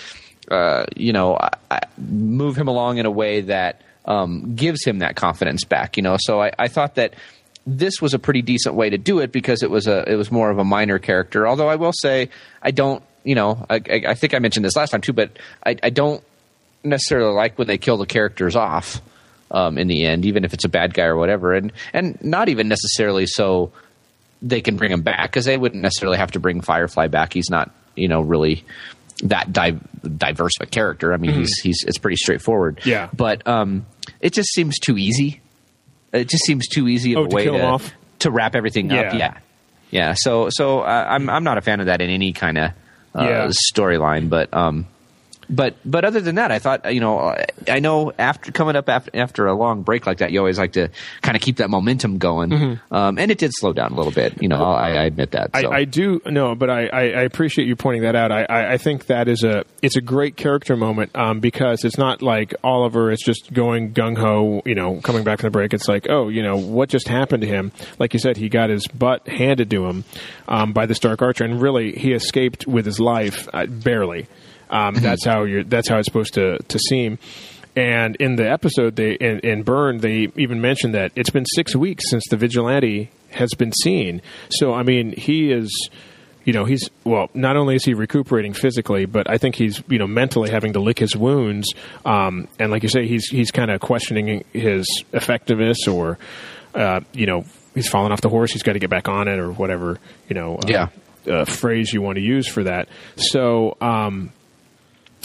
move him along in a way that gives him that confidence back. So I thought that this was a pretty decent way to do it because it was more of a minor character. Although I will say I don't, I think I mentioned this last time too, but I don't necessarily like when they kill the characters off in the end, even if it's a bad guy or whatever, and not even necessarily so they can bring him back, because they wouldn't necessarily have to bring Firefly back. He's not, really that diverse of a character. I mean, it's pretty straightforward. Yeah. But it just seems too easy. It just seems too easy of a way to wrap everything up. Yeah. Yeah. So I'm not a fan of that in any kind of storyline, But other than that, I thought, I know after coming up after a long break like that, you always like to kind of keep that momentum going. And it did slow down a little bit. I admit that. So. I do know, but I appreciate you pointing that out. I think that it's a great character moment because it's not like Oliver is just going gung-ho, coming back from the break. It's like, what just happened to him? Like you said, he got his butt handed to him by this Dark Archer, and really he escaped with his life, barely. That's how it's supposed to seem. And in the episode, in Burn, they even mentioned that it's been 6 weeks since the vigilante has been seen. So, I mean, he is, not only is he recuperating physically, but I think he's, mentally having to lick his wounds. And like you say, he's kind of questioning his effectiveness, or, he's fallen off the horse. He's got to get back on it, or whatever, phrase you want to use for that. So,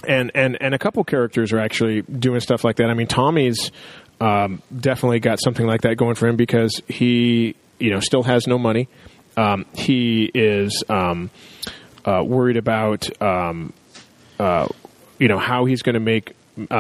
And a couple characters are actually doing stuff like that. I mean, Tommy's definitely got something like that going for him because he, still has no money. He is worried about, how he's going to make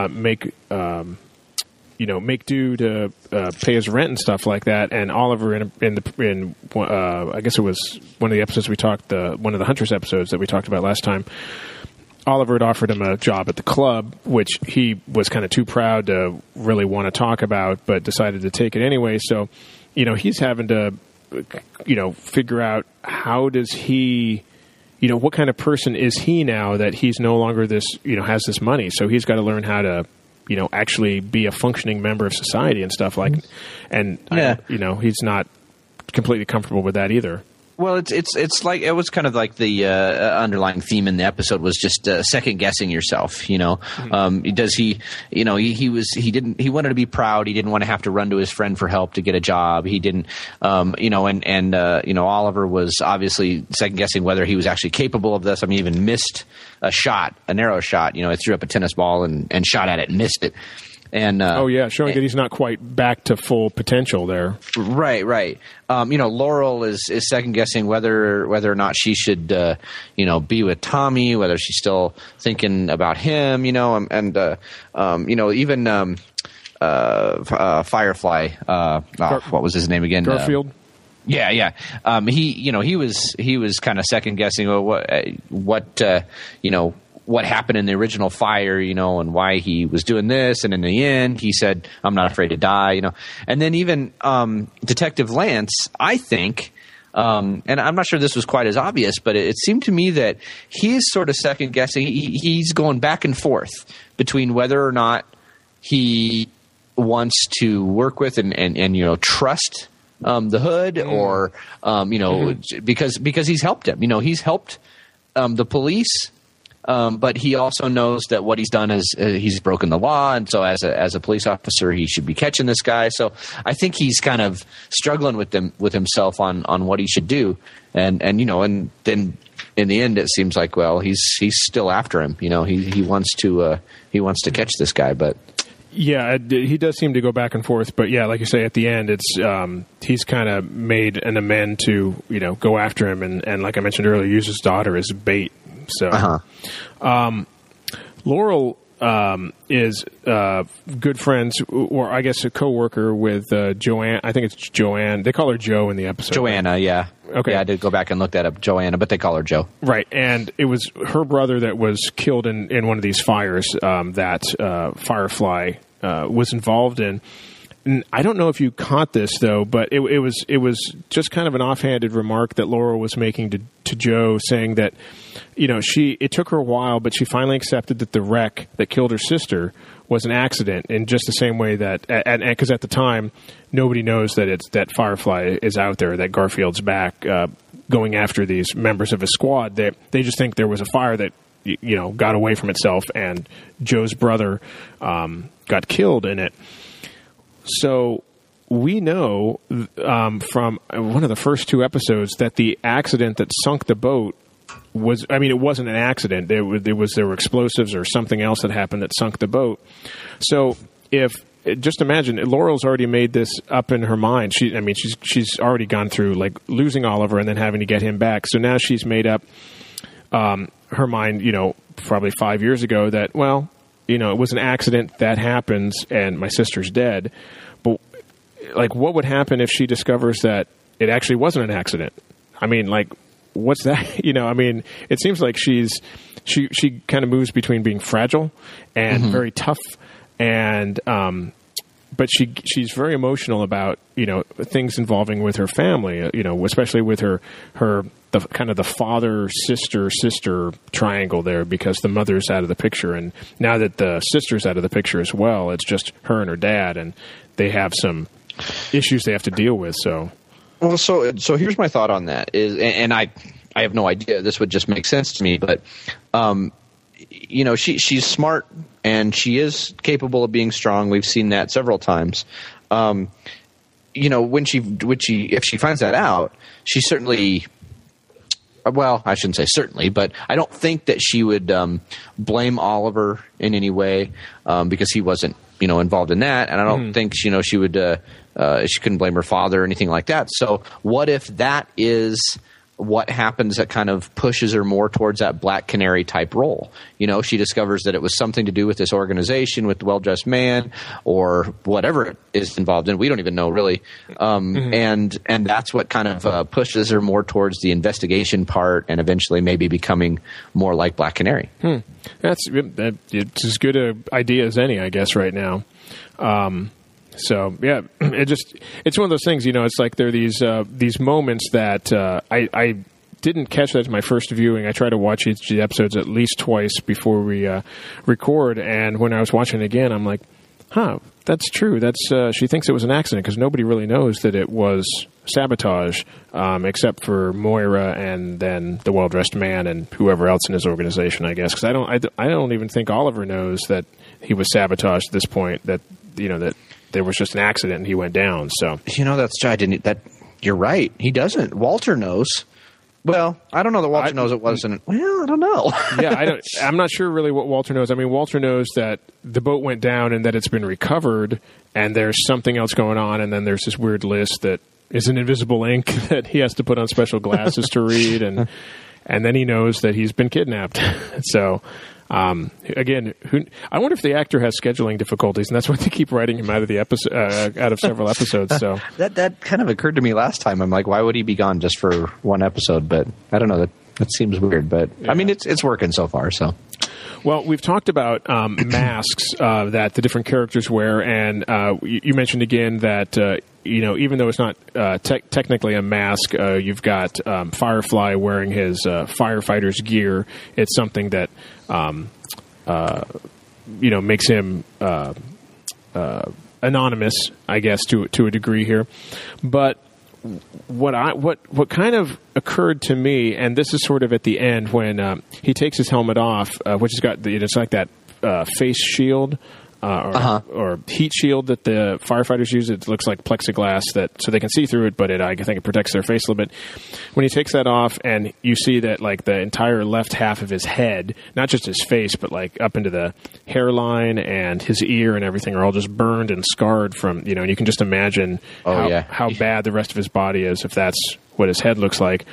do to pay his rent and stuff like that. And Oliver, I guess it was one of the episodes we talked, one of the Hunters episodes that we talked about last time. Oliver had offered him a job at the club, which he was kind of too proud to really want to talk about, but decided to take it anyway. So, he's having to, figure out how does he, what kind of person is he now that he's no longer this, has this money. So he's got to learn how to, actually be a functioning member of society and stuff like, and he's not completely comfortable with that either. Well, it's like it was kind of like the underlying theme in the episode was just second guessing yourself. Does he? He wanted to be proud. He didn't want to have to run to his friend for help to get a job. He didn't. Oliver was obviously second guessing whether he was actually capable of this. I mean, he even missed a narrow shot. He threw up a tennis ball and shot at it and missed it. And showing that he's not quite back to full potential there. Right. Laurel is second guessing whether or not she should be with Tommy, whether she's still thinking about him, even Firefly. What was his name again? Garfield. Yeah. He was kind of second guessing what happened in the original fire, and why he was doing this. And in the end, he said, I'm not afraid to die, And then even Detective Lance, I think, and I'm not sure this was quite as obvious, but it seemed to me that he is sort of second guessing. He's going back and forth between whether or not he wants to work with and trust the Hood or, because he's helped him. He's helped the police. But he also knows that what he's done is he's broken the law, and so as a police officer, he should be catching this guy. So I think he's kind of struggling with himself on what he should do, and then in the end, it seems like he's still after him. He wants to catch this guy, but. Yeah, he does seem to go back and forth, but yeah, like you say, at the end, it's he's kind of made an amend to go after him, and like I mentioned earlier, use his daughter as bait. So, Laurel is good friends, or I guess a coworker with Joanne. I think it's Joanne. They call her Jo in the episode. Joanna, yeah. Okay. Yeah, I did go back and look that up, Joanna, but they call her Jo. Right, and it was her brother that was killed in one of these fires that Firefly was involved in. And I don't know if you caught this though, but it was just kind of an offhanded remark that Laurel was making to Jo, saying that it took her a while, but she finally accepted that the wreck that killed her sister was an accident, in just the same way that, because at the time nobody knows that Firefly is out there, that Garfield's back going after these members of his squad. They just think there was a fire that got away from itself, and Jo's brother got killed in it. So we know from one of the first two episodes that the accident that sunk the boat it wasn't an accident. There were explosives or something else that happened that sunk the boat. So just imagine, Laurel's already made this up in her mind. She's already gone through like losing Oliver and then having to get him back. So now she's made up her mind, probably 5 years ago that, it was an accident that happens and my sister's dead. But like, what would happen if she discovers that it actually wasn't an accident? I mean, like, what's that? It seems like she kind of moves between being fragile and very tough, and but she's very emotional about things involving with her family, especially with her the kind of the father sister triangle there, because the mother's out of the picture, and now that the sister's out of the picture as well, it's just her and her dad, and they have some issues they have to deal with. So here's my thought on that is, and I have no idea, this would just make sense to me, but she's smart and she is capable of being strong. We've seen that several times. If she finds that out, she certainly well, I shouldn't say certainly, but I don't think that she would blame Oliver in any way because he wasn't, involved in that. And I don't think, she would, she couldn't blame her father or anything like that. So what if that is what happens that kind of pushes her more towards that Black Canary type role? She discovers that it was something to do with this organization, with the Well-Dressed Man, or whatever it is involved in. We don't even know really. And that's what kind of pushes her more towards the investigation part, and eventually maybe becoming more like Black Canary. It's as good an idea as any, I guess, right now. So yeah, it's one of those things. It's like there are these moments that I didn't catch that in my first viewing. I try to watch each of the episodes at least twice before we record, and when I was watching it again, I'm like, that's true. She thinks it was an accident because nobody really knows that it was sabotage, except for Moira and then the Well-Dressed Man and whoever else in his organization, I guess. Because I don't even think Oliver knows that he was sabotaged at this point. That that there was just an accident and he went down. So you're right. He doesn't. Walter knows. Well, I don't know that Walter knows it wasn't. Well, I don't know. I'm not sure really what Walter knows. I mean, Walter knows that the boat went down and that it's been recovered, and there's something else going on, and then there's this weird list that is an invisible ink that he has to put on special glasses to read, and then he knows that he's been kidnapped. So. Again, I wonder if the actor has scheduling difficulties, and that's why they keep writing him out of the episode, out of several episodes. So that kind of occurred to me last time. I'm like, why would he be gone just for one episode? But I don't know. That seems weird. But yeah. I mean, it's working so far. So. Well, we've talked about masks that the different characters wear, and you mentioned again that even though it's not technically a mask, you've got Firefly wearing his firefighter's gear. It's something that makes him anonymous, I guess, to a degree here. But what kind of occurred to me, and this is sort of at the end when he takes his helmet off, which has got it's like that face shield or heat shield that the firefighters use. It looks like plexiglass so they can see through it, but I think it protects their face a little bit. When he takes that off, and you see that like the entire left half of his head, not just his face, but like up into the hairline and his ear and everything are all just burned and scarred from, and you can just imagine how bad the rest of his body is if that's what his head looks like.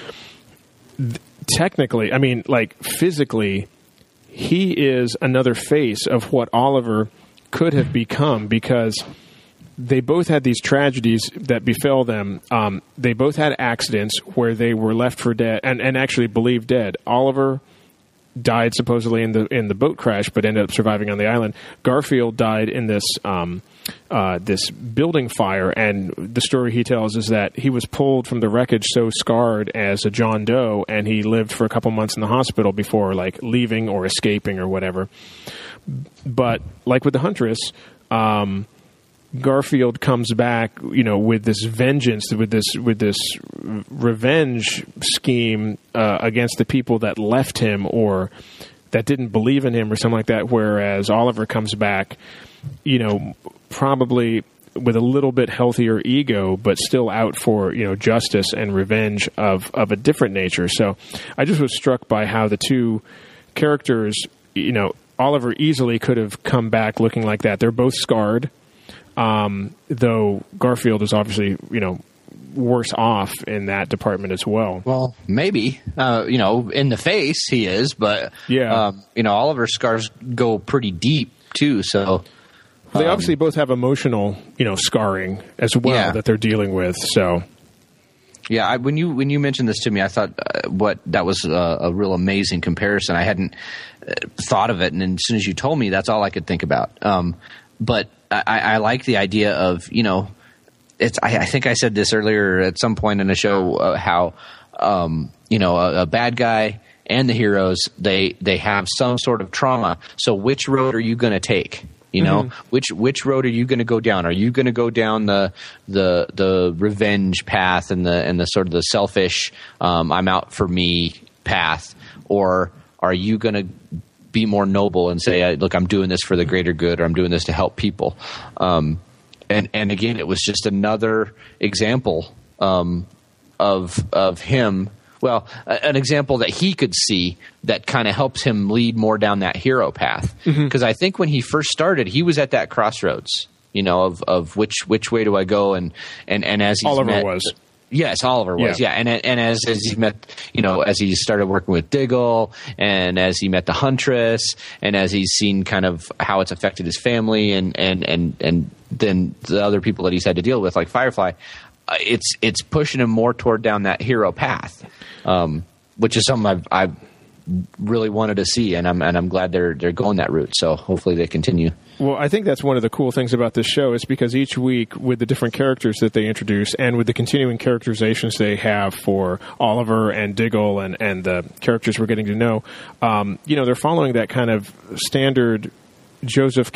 Technically, I mean, like physically, he is another face of what Oliver could have become, because they both had these tragedies that befell them. They both had accidents where they were left for dead and actually believed dead. Oliver died supposedly in the boat crash, but ended up surviving on the island. Garfield died in this this building fire, and the story he tells is that he was pulled from the wreckage so scarred as a John Doe, and he lived for a couple months in the hospital before like leaving or escaping or whatever. But like with the Huntress, Garfield comes back, with this vengeance, with this revenge scheme against the people that left him or that didn't believe in him or something like that. Whereas Oliver comes back, probably with a little bit healthier ego, but still out for justice and revenge of a different nature. So I just was struck by how the two characters, Oliver easily could have come back looking like that. They're both scarred. Though Garfield is obviously, worse off in that department as well. Well, maybe, in the face he is, but, Oliver's scars go pretty deep too. So they obviously both have emotional, scarring as well that they're dealing with. So. Yeah, when you mentioned this to me, I thought that was a real amazing comparison. I hadn't thought of it, and as soon as you told me, that's all I could think about. But I like the idea of, I think I said this earlier at some point in the show, how, a bad guy and the heroes, they have some sort of trauma. So which road are you going to take? Which road are you going to go down? Are you going to go down the revenge path and the sort of the selfish, I'm out for me path, or are you going to be more noble and say, look, I'm doing this for the greater good, or I'm doing this to help people? And again, it was just another example of him well, an example that he could see that kind of helps him lead more down that hero path. Because I think when he first started, he was at that crossroads, of which way do I go, and as he's Oliver was. Yes, Oliver was. Yeah, and as he met, as he started working with Diggle, and as he met the Huntress, and as he's seen kind of how it's affected his family, and then the other people that he's had to deal with, like Firefly, it's pushing him more toward down that hero path, which is something I've really wanted to see, and I'm glad they're going that route. So hopefully they continue. Well, I think that's one of the cool things about this show is because each week with the different characters that they introduce and with the continuing characterizations they have for Oliver and Diggle and the characters we're getting to know, they're following that kind of standard Joseph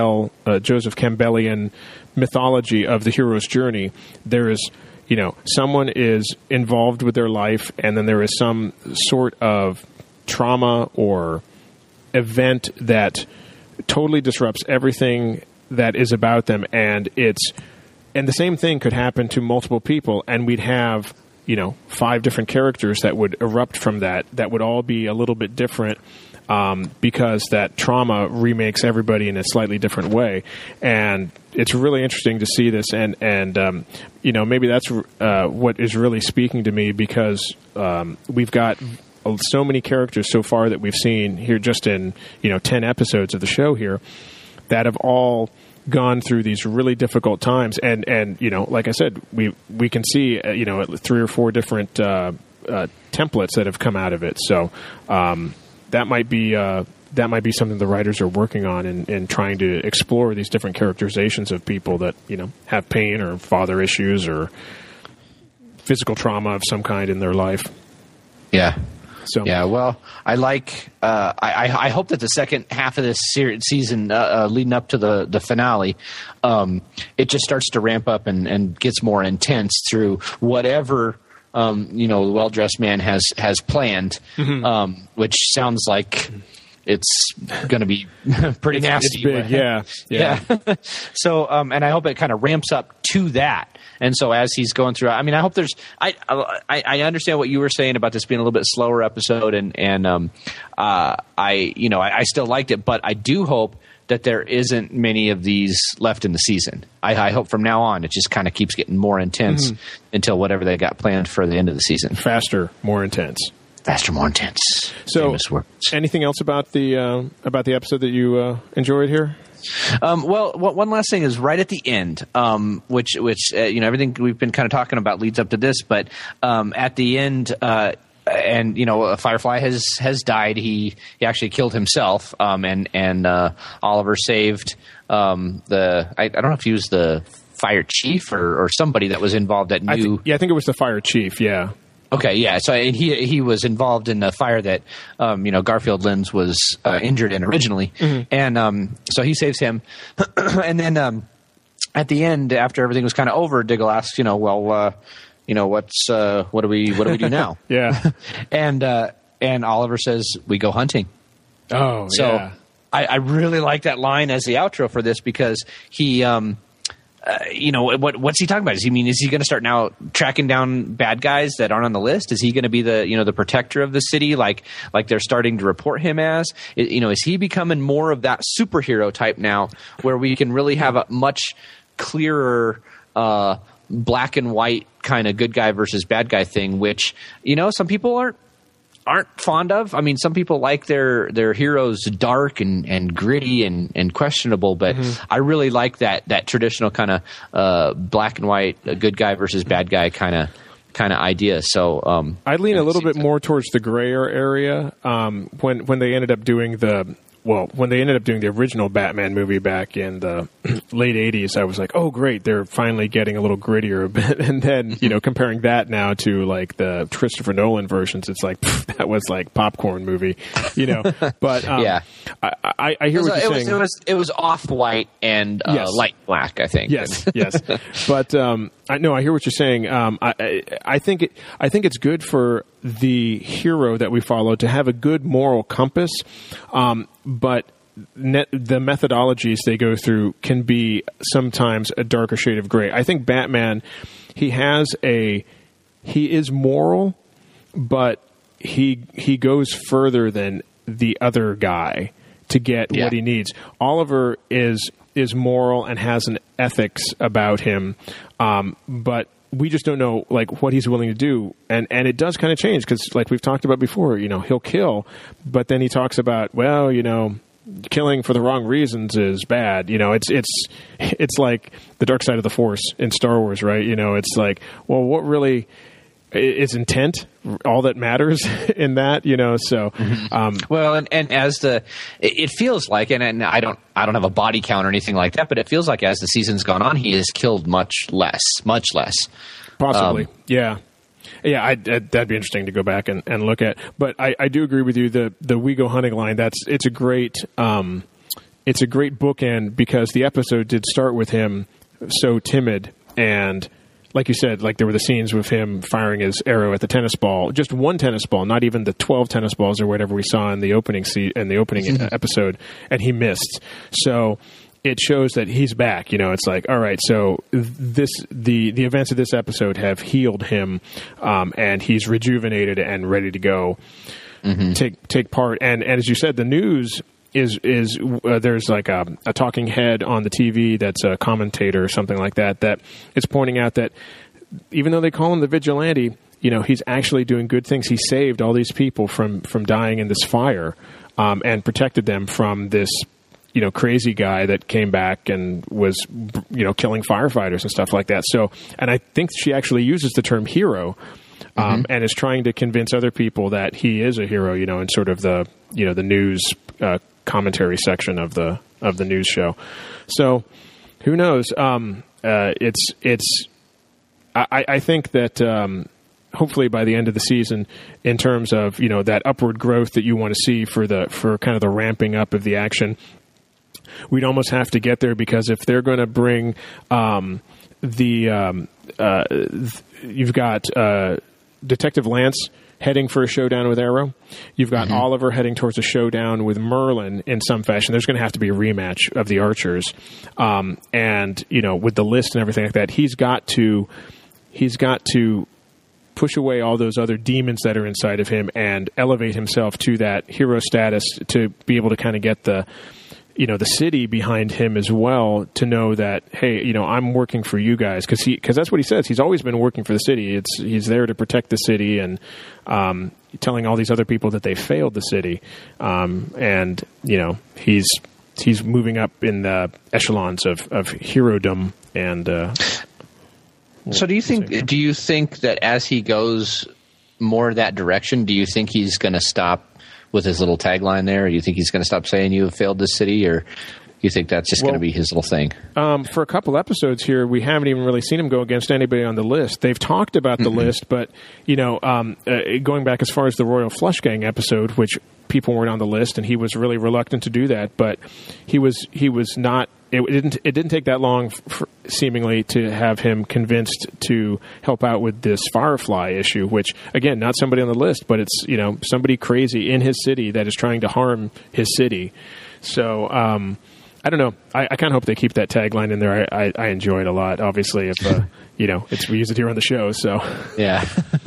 Campbellian mythology of the hero's journey. There is, someone is involved with their life, and then there is some sort of trauma or event that totally disrupts everything that is about them, and the same thing could happen to multiple people, and we'd have 5 different characters that would erupt from that would all be a little bit different, because that trauma remakes everybody in a slightly different way. And it's really interesting to see this, and maybe that's what is really speaking to me, because we've got so many characters so far that we've seen here just in 10 episodes of the show here that have all gone through these really difficult times, and like I said, we can see 3 or 4 different templates that have come out of it. So that might be something the writers are working on in trying to explore these different characterizations of people that have pain or father issues or physical trauma of some kind in their life. Yeah. So yeah, well, I like. I hope that the second half of this season, leading up to the finale, it just starts to ramp up and gets more intense through whatever the well-dressed man has planned, which sounds like it's going to be pretty nasty. It's big, yeah. So, and I hope it kind of ramps up to that. And so as he's going through, I hope there's. I understand what you were saying about this being a little bit slower episode, and I still liked it, but I do hope that there isn't many of these left in the season. I hope from now on it just kind of keeps getting more intense until whatever they got planned for the end of the season. Faster, more intense. Faster, more intense. So, anything else about the episode that you enjoyed here? Well, one last thing is right at the end, which everything we've been kind of talking about leads up to this, but at the end, Firefly has died. He actually killed himself, and Oliver saved I don't know if he was the fire chief or somebody that was involved that knew. I think it was the fire chief. Yeah. Okay, yeah. So and he was involved in the fire that Garfield Lynns was injured in originally, and so he saves him. And then at the end, after everything was kind of over, Diggle asks, what do we do now? Yeah, and Oliver says, we go hunting. Oh, so yeah. I really like that line as the outro for this, because he. What's he talking about? Is he going to start now tracking down bad guys that aren't on the list? Is he going to be the protector of the city, like they're starting to report him as? Is he becoming more of that superhero type now, where we can really have a much clearer black and white kind of good guy versus bad guy thing, which some people aren't fond of. Some people like their heroes dark and gritty and questionable, but I really like that traditional kind of black and white, good guy versus bad guy kind of idea. So I lean a little bit more towards the grayer area. When they ended up doing the original Batman movie back in the late 80s, I was like, oh, great, they're finally getting a little grittier a bit. And then, comparing that now to like the Christopher Nolan versions, it's like, that was like popcorn movie, But yeah. I hear what you're saying. It was off-white and yes. Light black, I think. Yes. But I hear what you're saying. I think it's good for the hero that we follow to have a good moral compass, but the methodologies they go through can be sometimes a darker shade of gray. I think Batman, he is moral, but he goes further than the other guy to get what he needs. Oliver is moral and has an ethics about him, but we just don't know like what he's willing to do, and it does kind of change because, like we've talked about before, he'll kill, but then he talks about, well, killing for the wrong reasons is bad. It's like the dark side of the Force in Star Wars, right? It's like, well, what really is intent all that matters in that? So well, and as it feels like, and I don't have a body count or anything like that, but it feels like as the season's gone on, he has killed much less. Possibly. Yeah, that'd be interesting to go back and look at. But I do agree with you. The We Go Hunting line, it's a great bookend, because the episode did start with him so timid, and like you said, like there were the scenes with him firing his arrow at the tennis ball, just one tennis ball, not even the 12 tennis balls or whatever we saw in the opening episode, and he missed. So it shows that he's back. It's like, all right, so the events of this episode have healed him, and he's rejuvenated and ready to go take part. And as you said, the news is there's like a talking head on the TV that's a commentator or something like that is pointing out that even though they call him the vigilante, he's actually doing good things. He saved all these people from dying in this fire, and protected them from this crazy guy that came back and was killing firefighters and stuff like that. So, and I think she actually uses the term hero, and is trying to convince other people that he is a hero, in sort of the the news commentary section of the news show. So who knows? I think that hopefully by the end of the season, in terms of that upward growth that you want to see for kind of the ramping up of the action, we'd almost have to get there, because if they're going to bring you've got Detective Lance heading for a showdown with Arrow. You've got Oliver heading towards a showdown with Merlin in some fashion. There's going to have to be a rematch of the Archers. And, with the list and everything like that, he's got to push away all those other demons that are inside of him and elevate himself to that hero status to be able to kind of get the city behind him as well, to know that, hey, I'm working for you guys, because that's what he says. He's always been working for the city. He's there to protect the city, and telling all these other people that they failed the city, and he's moving up in the echelons of herodom. And so, do you think that as he goes more that direction, do you think he's going to stop with his little tagline there? Or do you think he's going to stop saying you have failed this city, or you think that's just going to be his little thing? For a couple episodes here, we haven't even really seen him go against anybody on the list. They've talked about the list, but going back as far as the Royal Flush Gang episode, which people weren't on the list, and he was really reluctant to do that, but he was not. It didn't take that long, seemingly, to have him convinced to help out with this Firefly issue, which, again, not somebody on the list, but it's somebody crazy in his city that is trying to harm his city. So I don't know. I kind of hope they keep that tagline in there. I enjoy it a lot. Obviously, if we use it here on the show. So yeah.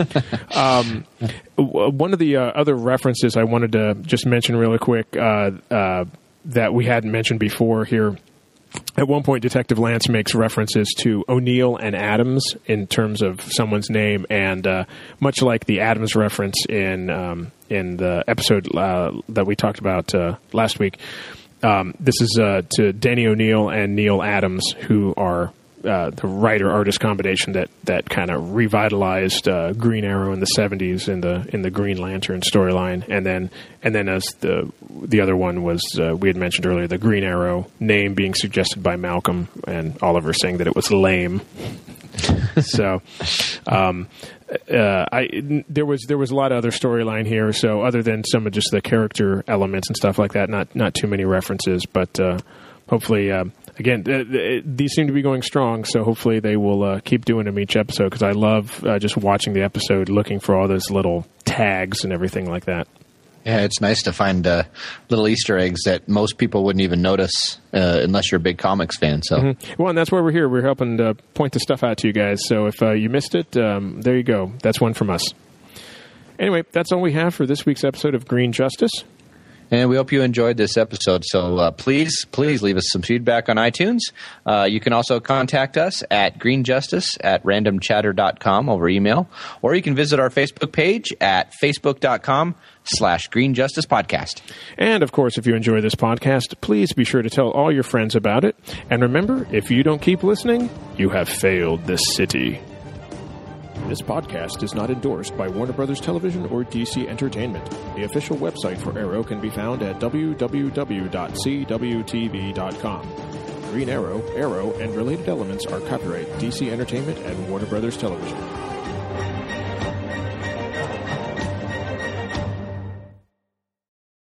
One of the other references I wanted to just mention really quick that we hadn't mentioned before here. At one point, Detective Lance makes references to O'Neill and Adams in terms of someone's name, and much like the Adams reference in the episode that we talked about last week, this is to Danny O'Neill and Neil Adams, who are the writer-artist combination that kind of revitalized Green Arrow in the 70s in the Green Lantern storyline, and then as the other one was we had mentioned earlier, the Green Arrow name being suggested by Malcolm and Oliver saying that it was lame. So there was a lot of other storyline here. So other than some of just the character elements and stuff like that, not too many references, but hopefully. Again, these seem to be going strong, so hopefully they will keep doing them each episode, because I love just watching the episode, looking for all those little tags and everything like that. Yeah, it's nice to find little Easter eggs that most people wouldn't even notice unless you're a big comics fan. So, Well, and that's why we're here. We're helping to point the stuff out to you guys. So if you missed it, there you go. That's one from us. Anyway, that's all we have for this week's episode of Green Justice. And we hope you enjoyed this episode. So please leave us some feedback on iTunes. You can also contact us at greenjustice@randomchatter.com over email. Or you can visit our Facebook page at facebook.com/greenjusticepodcast. And, of course, if you enjoy this podcast, please be sure to tell all your friends about it. And remember, if you don't keep listening, you have failed this city. This podcast is not endorsed by Warner Brothers Television or DC Entertainment. The official website for Arrow can be found at www.cwtv.com. Green Arrow, Arrow, and related elements are copyright DC Entertainment and Warner Brothers Television.